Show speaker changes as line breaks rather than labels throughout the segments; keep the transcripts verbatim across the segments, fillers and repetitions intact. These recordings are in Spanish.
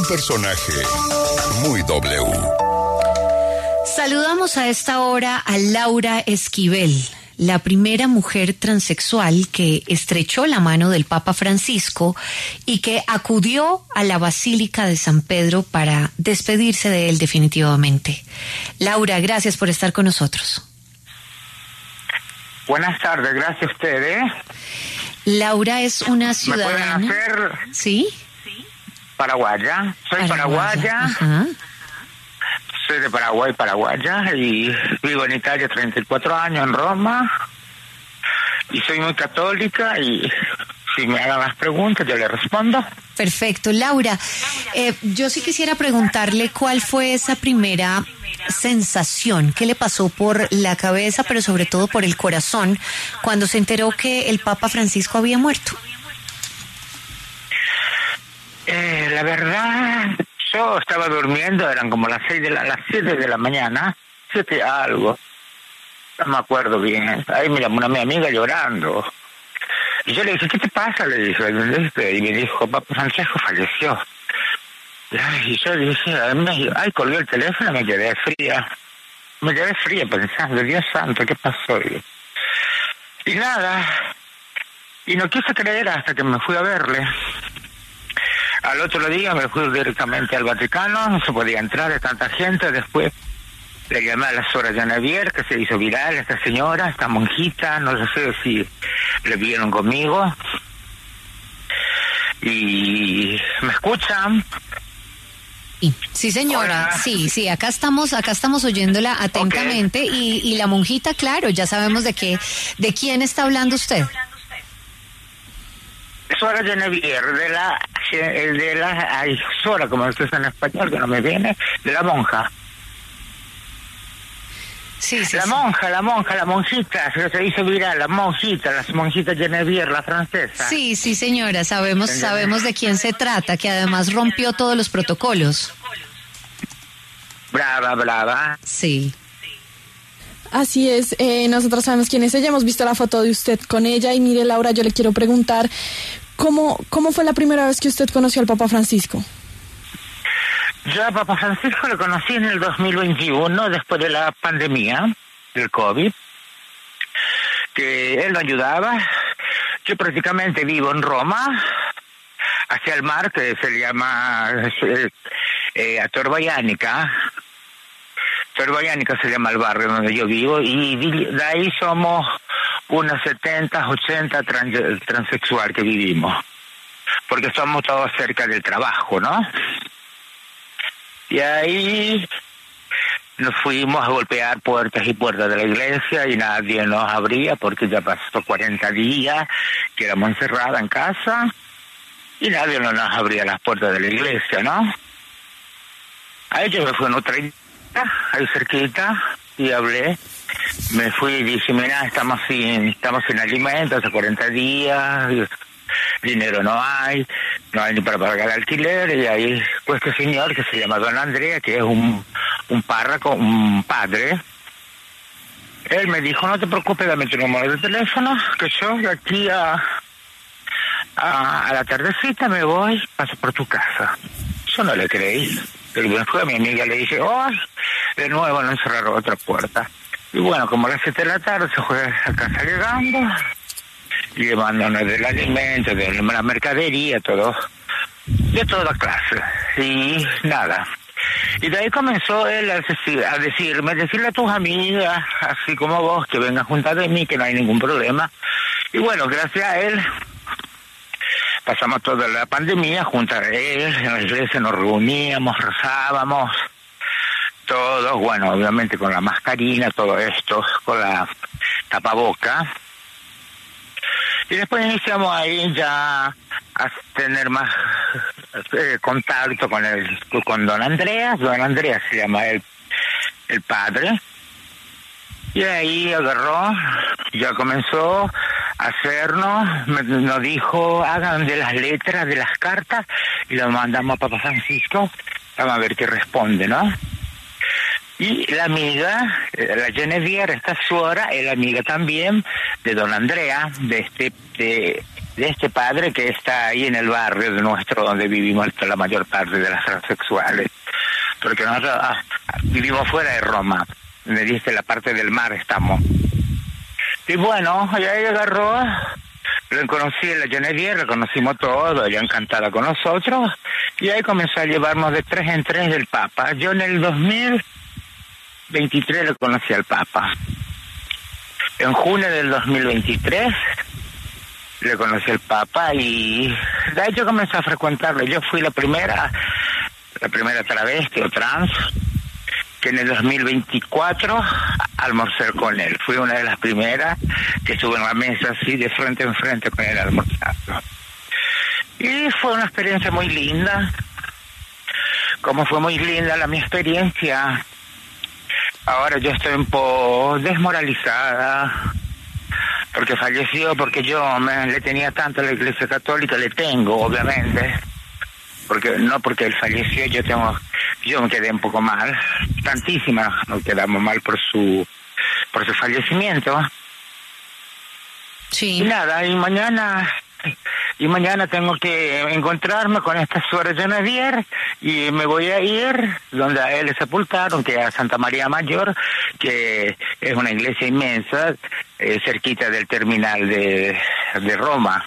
personaje muy W.
Saludamos a esta hora a Laura Esquivel, la primera mujer transexual que estrechó la mano del Papa Francisco y que acudió a la Basílica de San Pedro para despedirse de él definitivamente. Laura, gracias por estar con nosotros.
Buenas tardes, gracias a ustedes.
Laura es una ciudadana...
¿Me pueden hacer?
¿Sí?
Paraguaya. Soy paraguaya. paraguaya.
Ajá.
Soy de Paraguay, paraguaya, y vivo en Italia treinta y cuatro años, en Roma. Y soy muy católica y si me hagan las preguntas yo le respondo.
Perfecto. Laura, eh, yo sí quisiera preguntarle cuál fue esa primera sensación, qué le pasó por la cabeza, pero sobre todo por el corazón, cuando se enteró que el Papa Francisco había muerto.
Eh, la verdad, yo estaba durmiendo, eran como las seis de la, las siete de la mañana, siete algo, no me acuerdo bien. Ahí me llamó una mi amiga llorando. Y yo le dije, ¿qué te pasa? Le dije, y me dijo, Papa Francisco falleció. Y yo dije, ay, colgué el teléfono y me quedé fría. Me quedé fría pensando, Dios santo, ¿qué pasó? Y nada, y no quise creer hasta que me fui a verle. Al otro día me fui directamente al Vaticano, no se podía entrar de tanta gente. Después le llamé a la Sora Genevieve, que se hizo viral, esta señora, esta monjita, no sé si le vieron conmigo. Y me escuchan.
Sí, señora. Hola. Sí, sí, acá estamos, acá estamos oyéndola atentamente. Okay. y, y la monjita, claro, ya sabemos de qué, de quién está hablando usted.
Sora Genevieve, de la, de la, ay, Sora, como esto es en español, que no me viene, de la monja.
Sí, sí,
la
sí.
monja, la monja, la monjita, se hizo viral, la monjita, la monjita Genevieve, la francesa.
Sí, sí, señora, sabemos, sabemos de quién se trata, que además rompió todos los protocolos.
Brava, brava.
Sí.
Así es, eh, nosotros sabemos quién es ella, hemos visto la foto de usted con ella y mire, Laura, yo le quiero preguntar, ¿cómo, cómo fue la primera vez que usted conoció al Papa Francisco?
Yo a Papa Francisco lo conocí en el dos mil veintiuno, después de la pandemia del COVID, que él lo ayudaba. Yo prácticamente vivo en Roma, hacia el mar, que se llama eh, eh, a Tor Baianica. Tor Baianica se llama el barrio donde yo vivo, y de ahí somos unos setenta, ochenta trans, transexual que vivimos, porque somos todos cerca del trabajo, ¿no? Y ahí nos fuimos a golpear puertas y puertas de la iglesia y nadie nos abría porque ya pasó cuarenta días que éramos encerradas en casa y nadie nos abría las puertas de la iglesia, ¿no? Ahí yo me fui en otra iglesia, ahí cerquita, y hablé. Me fui y dije, mira, estamos sin, estamos sin alimentos hace cuarenta días, dinero no hay, no hay ni para pagar el alquiler, y ahí pues este señor que se llama Don Andrea, que es un, un párroco, un padre, él me dijo, no te preocupes, dame tu número de teléfono, que yo de aquí a, a, a la tardecita me voy, paso por tu casa. Yo no le creí, pero me fue a mi amiga, le dije, oh, de nuevo no cerraron otra puerta. Y bueno, como a las siete de la tarde se fue a casa llegando, llevándonos del alimento, de la mercadería, todo, de toda clase, y nada. Y de ahí comenzó él a, decir, a decirme, decirle a tus amigas, así como vos, que vengan juntas de mí, que no hay ningún problema. Y bueno, gracias a él, pasamos toda la pandemia junto a él, en la iglesia nos reuníamos, rezábamos, todos, bueno, obviamente con la mascarina, todo esto, con la tapaboca. Y después iniciamos ahí ya a tener más eh, contacto con el con Don Andreas. Don Andreas se llama el, el padre. Y ahí agarró, ya comenzó a hacernos, me, nos dijo, hagan de las letras de las cartas y lo mandamos a Papa Francisco. Vamos a ver qué responde, ¿no? Y la amiga, la Genevieve, esta suora, es la amiga también de Don Andrea, de este, de, de este padre que está ahí en el barrio de nuestro, donde vivimos la mayor parte de las transexuales. Porque nosotros ah, vivimos fuera de Roma, donde dice la parte del mar estamos. Y bueno, y ahí agarró, lo conocí en la Genevieve, lo conocimos todo, ella encantada con nosotros, y ahí comenzó a llevarnos de tres en tres del Papa. Yo en el dos mil veintitrés lo conocí al Papa. En junio del dos mil veintitrés le conocí al Papa y de ahí yo comencé a frecuentarlo. Yo fui la primera, la primera travesti o trans que en el dos mil veinticuatro almorcé con él. Fui una de las primeras que estuve en la mesa así de frente en frente con él almorzando. Y fue una experiencia muy linda. Como fue muy linda la mi experiencia, ahora yo estoy un poco desmoralizada porque falleció, porque yo me, le tenía tanto a la Iglesia Católica, le tengo obviamente, porque no porque él falleció, yo tengo, yo me quedé un poco mal, tantísimas nos quedamos mal por su por su fallecimiento.
Sí.
Y nada, y mañana y mañana tengo que encontrarme con esta suerte de Genevieve y me voy a ir donde a él le sepultaron, que es a Santa María Mayor, que es una iglesia inmensa, eh, cerquita del terminal de, de Roma.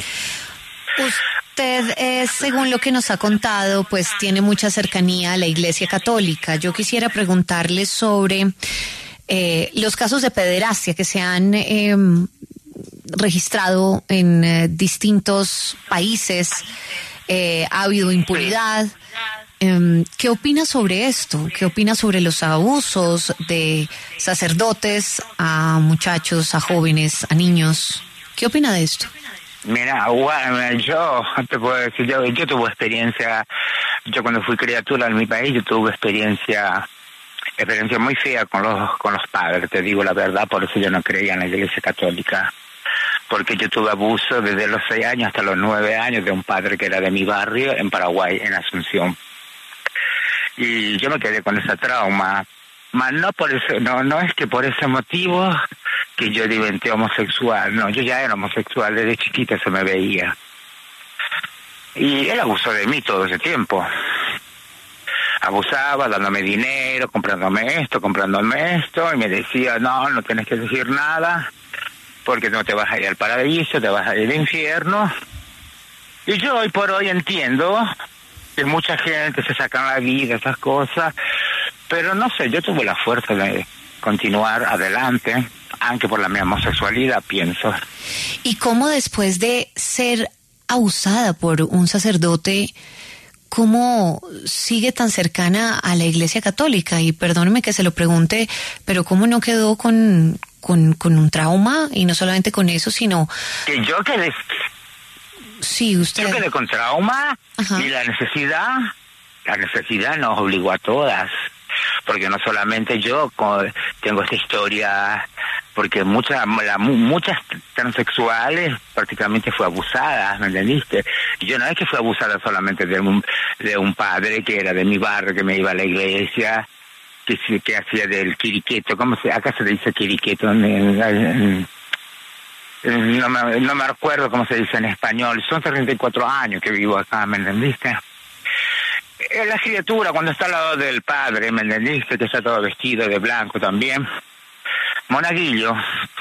Usted, eh, según lo que nos ha contado, pues tiene mucha cercanía a la Iglesia Católica. Yo quisiera preguntarle sobre eh, los casos de pederastia que se han eh, registrado en eh, distintos países. Eh, ha habido impunidad. Eh, ¿Qué opina sobre esto? ¿Qué opina sobre los abusos de sacerdotes a muchachos, a jóvenes, a niños? ¿Qué opina de esto?
Mira, bueno, yo te puedo decir, yo, yo tuve experiencia, yo cuando fui criatura en mi país, yo tuve experiencia, experiencia muy fea con los, con los padres, te digo la verdad, por eso yo no creía en la Iglesia Católica, porque yo tuve abuso desde los seis años hasta los nueve años de un padre que era de mi barrio en Paraguay, en Asunción. Y yo me quedé con esa trauma, mas no por eso, no, no es que por ese motivo que yo diventé homosexual, no, yo ya era homosexual, desde chiquita se me veía. Y él abusó de mí todo ese tiempo. Abusaba, dándome dinero, comprándome esto, comprándome esto, y me decía, no, no tienes que decir nada, porque no te vas a ir al paraíso, te vas a ir al infierno. Y yo hoy por hoy entiendo que mucha gente se saca la vida, esas cosas, pero no sé, yo tuve la fuerza de continuar adelante, aunque por la mi homosexualidad, pienso.
¿Y cómo después de ser abusada por un sacerdote, cómo sigue tan cercana a la Iglesia Católica? Y perdóneme que se lo pregunte, pero ¿cómo no quedó con, con, con un trauma? Y no solamente con eso, sino...
Que yo quedé...
Sí, usted...
Yo quedé con trauma. Ajá. Y la necesidad, la necesidad nos obligó a todas. Porque no solamente yo tengo esta historia, porque muchas la, muchas transexuales prácticamente fue abusada, ¿me entendiste? Y yo no es que fue abusada solamente de un, de un padre que era de mi barrio, que me iba a la iglesia, que, que hacía del quiriqueto, ¿cómo se, acá se dice quiriqueto? En, en, en, no, me, no me acuerdo cómo se dice en español, son treinta y cuatro años que vivo acá, ¿me entendiste? La criatura cuando está al lado del padre, ¿me entendiste? Que está todo vestido de blanco también. Monaguillo.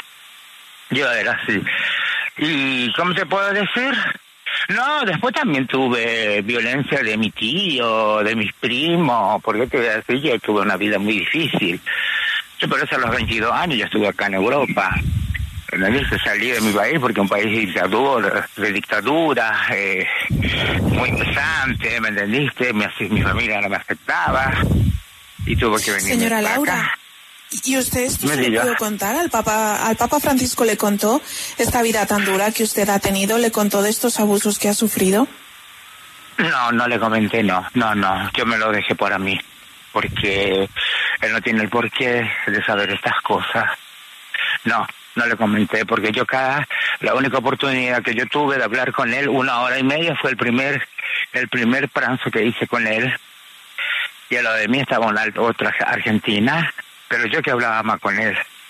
Yo era así. ¿Y cómo te puedo decir? No, después también tuve violencia de mi tío, de mis primos, porque te voy a decir, yo tuve una vida muy difícil. Yo por eso a los veintidós años ya estuve acá en Europa. ¿Entendiste? Salí de mi país porque un país de dictadura, de dictadura eh, muy pesante, ¿me entendiste? Mi, mi familia no me aceptaba y tuve que venir.
Señora Laura,
acá.
¿Y usted esto se lo pudo contar? ¿Al Papa, al Papa Francisco le contó esta vida tan dura que usted ha tenido? ¿Le contó de estos abusos que ha sufrido?
No, no le comenté, no, no, no, yo me lo dejé para mí, porque él no tiene el porqué de saber estas cosas. No. No le comenté, porque yo cada, la única oportunidad que yo tuve de hablar con él, una hora y media, fue el primer, el primer pranzo que hice con él. Y a lo de mí estaba una otra argentina, pero yo que hablaba más con él.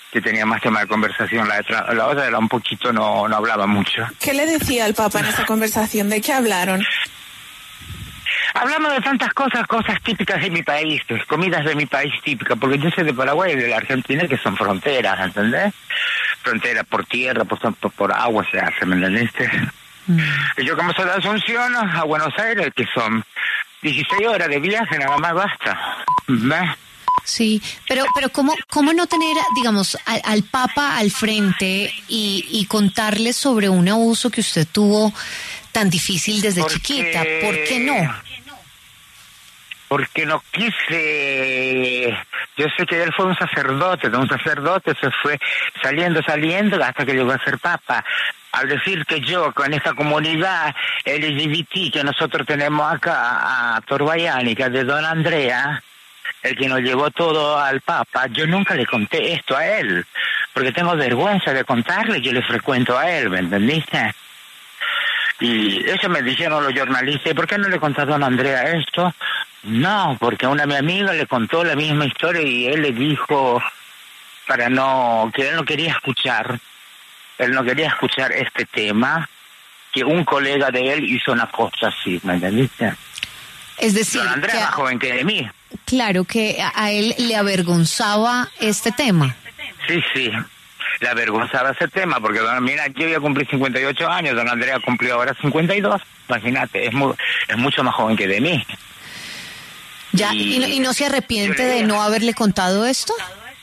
que tenía más tema de conversación. La, la otra era un poquito, no, no hablaba mucho.
¿Qué le decía el Papa en esa conversación? ¿De qué hablaron?
Hablamos de tantas cosas, cosas típicas de mi país, pues, comidas de mi país típicas, porque yo soy de Paraguay y de la Argentina, que son fronteras, ¿entendés? Fronteras por tierra, por, por, por agua se hace, ¿me entendiste? Mm. Y yo como soy de Asunción a Buenos Aires, que son dieciséis horas de viaje, nada más basta. ¿Ves?
Sí, pero pero cómo cómo no tener, digamos, al, al Papa al frente y, y contarle sobre un abuso que usted tuvo tan difícil desde
porque,
chiquita. ¿Por qué no?
Porque no quise. Yo sé que él fue un sacerdote, de un sacerdote se fue saliendo, saliendo hasta que llegó a ser Papa. Al decir que yo con esta comunidad L G B T que nosotros tenemos acá a Torbayánica de Don Andrea, el que nos llevó todo al Papa, yo nunca le conté esto a él, porque tengo vergüenza de contarle, yo le frecuento a él, ¿me entendiste? Y eso me dijeron los jornalistas, ¿por qué no le contó a Don Andrea esto? No, porque una mi amiga le contó la misma historia y él le dijo para no, que él no quería escuchar, él no quería escuchar este tema, que un colega de él hizo una cosa así, ¿me entendiste?
Es decir,
Don Andrea es más joven que de mí.
Claro que a él le avergonzaba este tema.
Sí, sí, le avergonzaba ese tema, porque mira, yo voy a cumplir cincuenta y ocho años, Don Andrea cumplió ahora cincuenta y dos, imagínate, es, muy, es mucho más joven que de mí.
Ya, ¿y, y, no, y no se arrepiente de no haberle contado esto?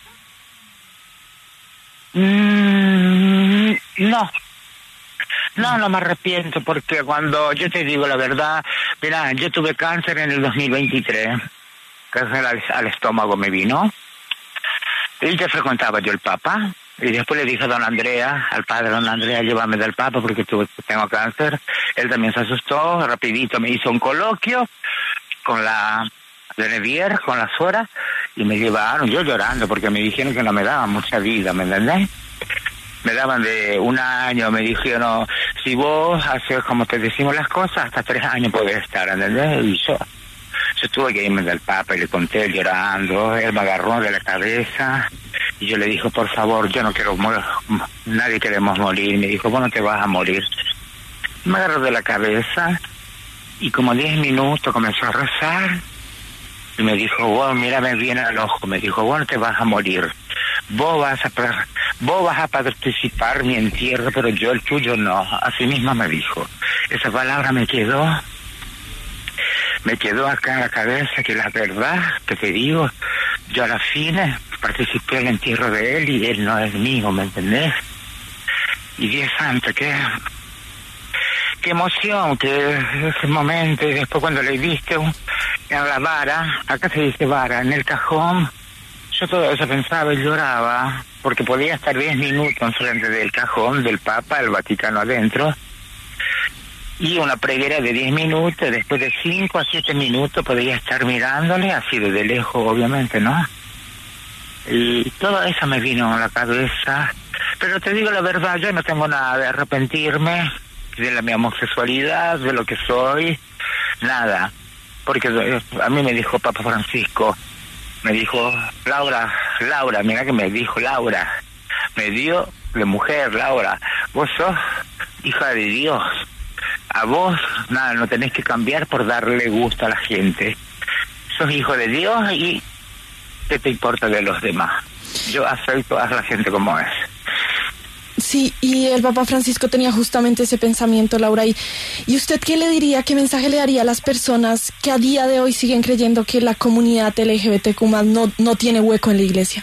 Mm, no. No, no me arrepiento, porque cuando yo te digo la verdad, mira, yo tuve cáncer en el dos mil veintitrés, cáncer al, al estómago me vino, y ya frecuentaba yo el Papa, y después le dije a Don Andrea, al padre Don Andrea, llévame del Papa porque tuve, tengo cáncer. Él también se asustó, rapidito me hizo un coloquio con la de Nevier, con la suora, y me llevaron, yo llorando, porque me dijeron que no me daban mucha vida, ¿me entendés? Me daban de un año, me dijeron, si vos haces como te decimos las cosas, hasta tres años podés estar, ¿entendés? Y yo, yo tuve que irme del Papa y le conté llorando, él me agarró de la cabeza y yo le dije, por favor, yo no quiero morir, nadie queremos morir. Me dijo, vos no te vas a morir. Me agarró de la cabeza y como diez minutos comenzó a rezar y me dijo, vos mírame bien al ojo, me dijo, vos no te vas a morir. Vos vas a vos vas a participar en mi entierro, pero yo el tuyo no. Así mismo me dijo. Esa palabra me quedó, me quedó acá en la cabeza, que la verdad que te digo, yo a la fin participé en el entierro de él y él no es mío, ¿me entendés? Y Dios santo, qué, qué emoción, que ese momento, y después cuando le viste en la vara, acá se dice vara, en el cajón, yo todo eso pensaba y lloraba, porque podía estar diez minutos enfrente del cajón del Papa, el Vaticano adentro, y una preguera de diez minutos, después de cinco a siete minutos podía estar mirándole, así desde lejos, obviamente, ¿no? Y todo eso me vino a la cabeza, pero te digo la verdad, yo no tengo nada de arrepentirme de la mi homosexualidad, de lo que soy, nada, porque a mí me dijo Papa Francisco, me dijo, Laura, Laura, mira que me dijo Laura, me dio de mujer, Laura, vos sos hija de Dios, a vos, nada, no tenés que cambiar por darle gusto a la gente, sos hijo de Dios y ¿qué te importa de los demás? Yo acepto a la gente como es.
Sí, y el Papa Francisco tenía justamente ese pensamiento, Laura. ¿Y, y usted qué le diría, qué mensaje le daría a las personas que a día de hoy siguen creyendo que la comunidad L G B T Q más no, no tiene hueco en la iglesia?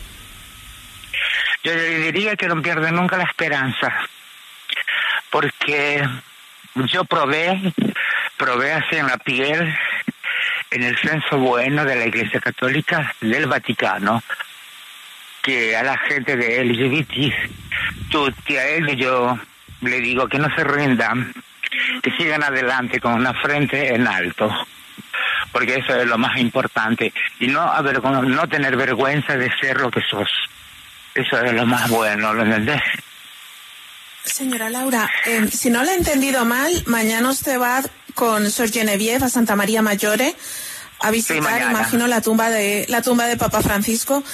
Yo le diría que no pierden nunca la esperanza, porque yo probé, probé así en la piel, en el censo bueno de la Iglesia Católica del Vaticano, que a la gente de L G B T, tutti a él yo le digo que no se rindan, que sigan adelante con una frente en alto, porque eso es lo más importante, y no haber, no tener vergüenza de ser lo que sos, eso es lo más bueno, ¿lo entendés?
Señora Laura, eh, si no le he entendido mal, mañana usted va con Sor Genevieve a Santa María Maggiore a visitar, sí, imagino, la tumba de la tumba de Papa Francisco.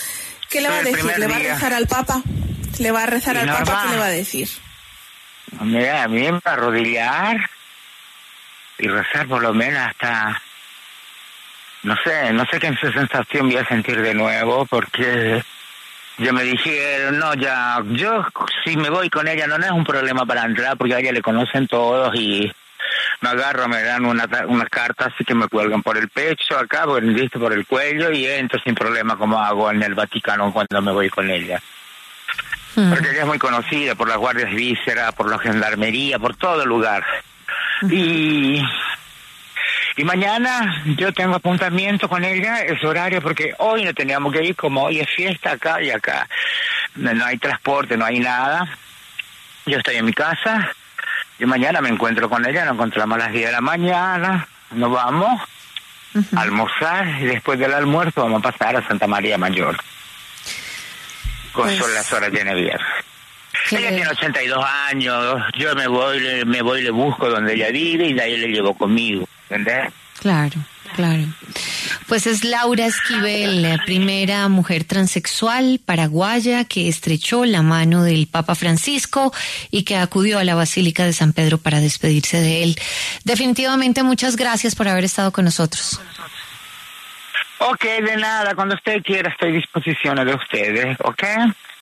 ¿Qué le va a decir? ¿Le va a rezar al Papa? ¿Le va a rezar al Papa? ¿Qué le va a decir?
Mira, a mí me va a arrodillar y rezar por lo menos hasta... No sé, no sé qué sensación voy a sentir de nuevo, porque yo me dijeron, no, ya, yo si me voy con ella no, no es un problema para entrar, porque a ella le conocen todos y me agarro, me dan una, una carta así que me cuelgan por el pecho acá, por, listo, por el cuello, y entro sin problema como hago en el Vaticano cuando me voy con ella. Hmm. Porque ella es muy conocida por las guardias vísceras, por la gendarmería, por todo lugar. Hmm. Y... Y mañana yo tengo apuntamiento con ella, es horario, porque hoy no teníamos que ir, como hoy es fiesta acá y acá. No, no hay transporte, no hay nada. Yo estoy en mi casa y mañana me encuentro con ella, nos encontramos a las diez de la mañana, nos vamos uh-huh. a almorzar y después del almuerzo vamos a pasar a Santa María Mayor. Con pues... son las horas de Genevieve. Ella tiene ochenta y dos años, yo me voy, le, me voy, le busco donde ella vive y de ahí le llevo conmigo, ¿entendés?
Claro, claro. Pues es Laura Esquivel, la primera mujer transexual paraguaya que estrechó la mano del Papa Francisco y que acudió a la Basílica de San Pedro para despedirse de él. Definitivamente muchas gracias por haber estado con nosotros.
Ok, de nada, cuando usted quiera estoy a disposición de ustedes, ¿ok?